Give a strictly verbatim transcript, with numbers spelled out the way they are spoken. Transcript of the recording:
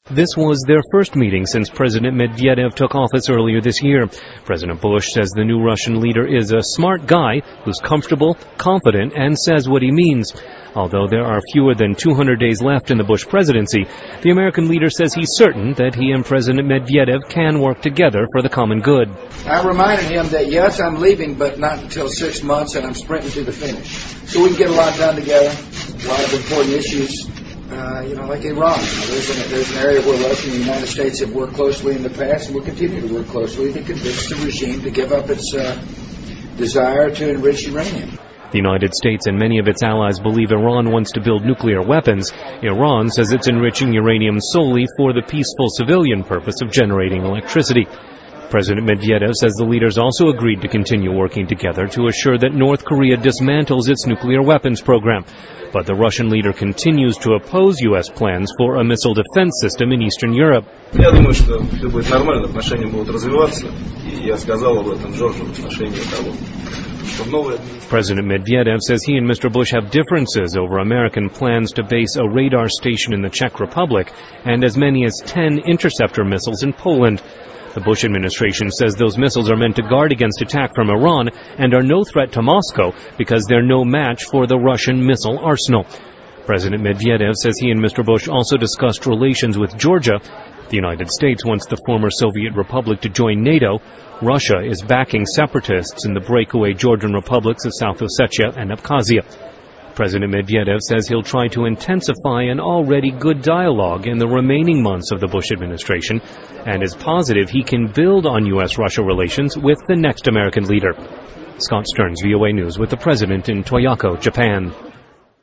This was their first meeting since President Medvedev took office earlier this year. President Bush says the new Russian leader is a smart guy who's comfortable, confident, and says what he means. Although there are fewer than two hundred days left in the Bush presidency, the American leader says he's certain that he and President Medvedev can work together for the common good. I reminded him that, yes, I'm leaving, but not until six months, and I'm sprinting to the finish. So we can get a lot done together, a lot of important issues. Uh, you know, like Iran. There's an, there's an area where Russia and the United States have worked closely in the past and will continue to work closely to convince the regime to give up its uh, desire to enrich uranium. The United States and many of its allies believe Iran wants to build nuclear weapons. Iran says it's enriching uranium solely for the peaceful civilian purpose of generating electricity. President Medvedev says the leaders also agreed to continue working together to assure that North Korea dismantles its nuclear weapons program. But the Russian leader continues to oppose U S plans for a missile defense system in Eastern Europe. Я думаю, что все будет нормально, отношения будут развиваться, и я сказал об этом Джорджу в отношении того, что новая... President Medvedev says he and Mister Bush have differences over American plans to base a radar station in the Czech Republic and as many as ten interceptor missiles in Poland. The Bush administration says those missiles are meant to guard against attack from Iran and are no threat to Moscow because they're no match for the Russian missile arsenal. President Medvedev says he and Mister Bush also discussed relations with Georgia. The United States wants the former Soviet republic to join NATO. Russia is backing separatists in the breakaway Georgian republics of South Ossetia and Abkhazia. President Medvedev says he'll try to intensify an already good dialogue in the remaining months of the Bush administration and is positive he can build on U S Russia relations with the next American leader. Scott Stearns, V O A News, with the president in Toyako, Japan.